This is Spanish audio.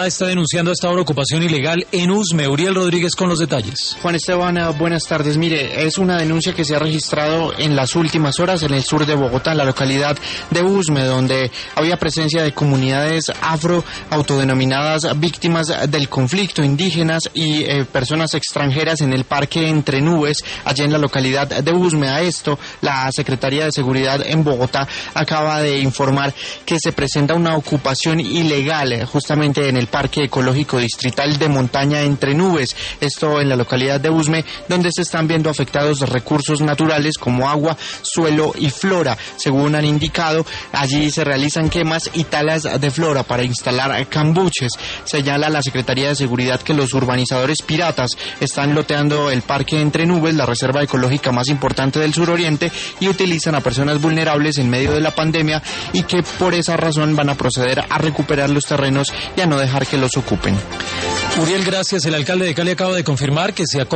Está denunciando hasta ahora ocupación ilegal en Usme. Uriel Rodríguez con los detalles. Juan Esteban, buenas tardes. Mire, es una denuncia que se ha registrado en las últimas horas en el sur de Bogotá, en la localidad de Usme, donde había presencia de comunidades afro autodenominadas víctimas del conflicto, indígenas y personas extranjeras en el parque Entre Nubes, allá en la localidad de Usme. A esto, la Secretaría de Seguridad en Bogotá acaba de informar que se presenta una ocupación ilegal justamente en el Parque Ecológico Distrital de Montaña Entre Nubes, esto en la localidad de Usme, donde se están viendo afectados recursos naturales como agua, suelo y flora. Según han indicado, allí se realizan quemas y talas de flora para instalar cambuches. Señala la Secretaría de Seguridad que los urbanizadores piratas están loteando el Parque Entre Nubes, la reserva ecológica más importante del suroriente, y utilizan a personas vulnerables en medio de la pandemia, y que por esa razón van a proceder a recuperar los terrenos y a no dejar que los ocupen. Uriel, gracias. El alcalde de Cali acaba de confirmar que se